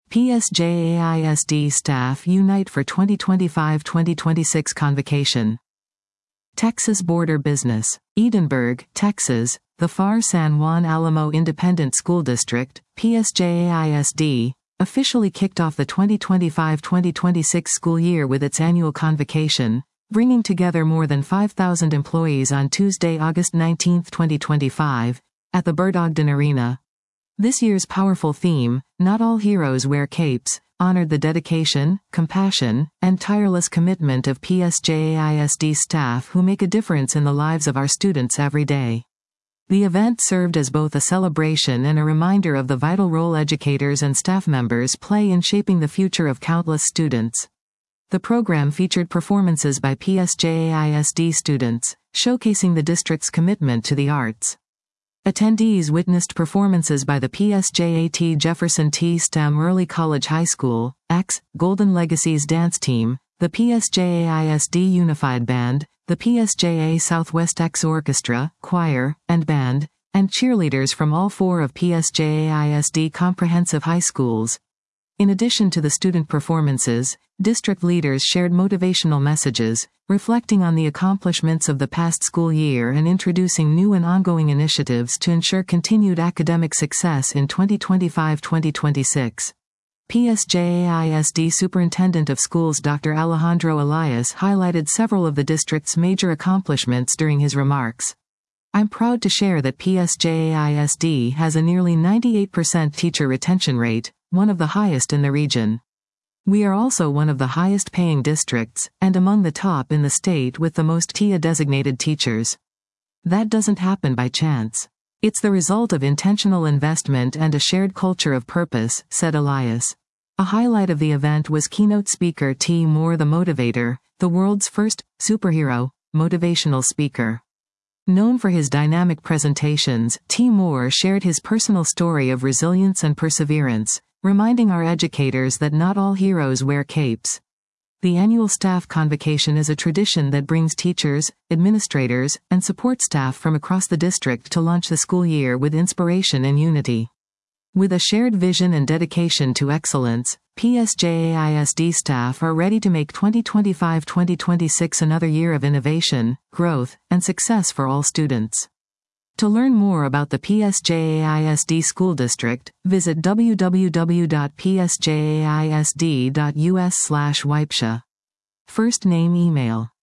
PSJAISD staff unite for 2025-2026 convocation. Texas Border Business. Edinburg, Texas, the FAR San Juan Alamo Independent School District, PSJAISD, officially kicked off the 2025-2026 school year with its annual convocation, bringing together more than 5,000 employees on Tuesday, August 19, 2025, at the Bert Ogden Arena. This year's powerful theme, Not All Heroes Wear Capes, honored the dedication, compassion, and tireless commitment of PSJAISD staff who make a difference in the lives of our students every day. The event served as both a celebration and a reminder of the vital role educators and staff members play in shaping the future of countless students. The program featured performances by PSJAISD students, showcasing the district's commitment to the arts. Attendees witnessed performances by the PSJAT Jefferson T. STEM Early College High School, Golden Legacies Dance Team, the PSJAISD Unified Band, the PSJA Southwest X Orchestra, Choir, and Band, and cheerleaders from all four of PSJAISD comprehensive high schools. In addition to the student performances, district leaders shared motivational messages, reflecting on the accomplishments of the past school year and introducing new and ongoing initiatives to ensure continued academic success in 2025-2026. PSJAISD Superintendent of Schools Dr. Alejandro Elias highlighted several of the district's major accomplishments during his remarks. I'm proud to share that PSJAISD has a nearly 98% teacher retention rate, one of the highest in the region. We are also one of the highest paying districts, and among the top in the state with the most TIA-designated teachers. That doesn't happen by chance. It's the result of intentional investment and a shared culture of purpose, said Elias. A highlight of the event was keynote speaker T. Moore the Motivator, the world's first superhero motivational speaker. Known for his dynamic presentations, T. Moore shared his personal story of resilience and perseverance, reminding our educators that not all heroes wear capes. The annual staff convocation is a tradition that brings teachers, administrators, and support staff from across the district to launch the school year with inspiration and unity. With a shared vision and dedication to excellence, PSJAISD staff are ready to make 2025-2026 another year of innovation, growth, and success for all students. To learn more about the PSJAISD School District, visit www.psjaisd.us/WIPSHA. First name email.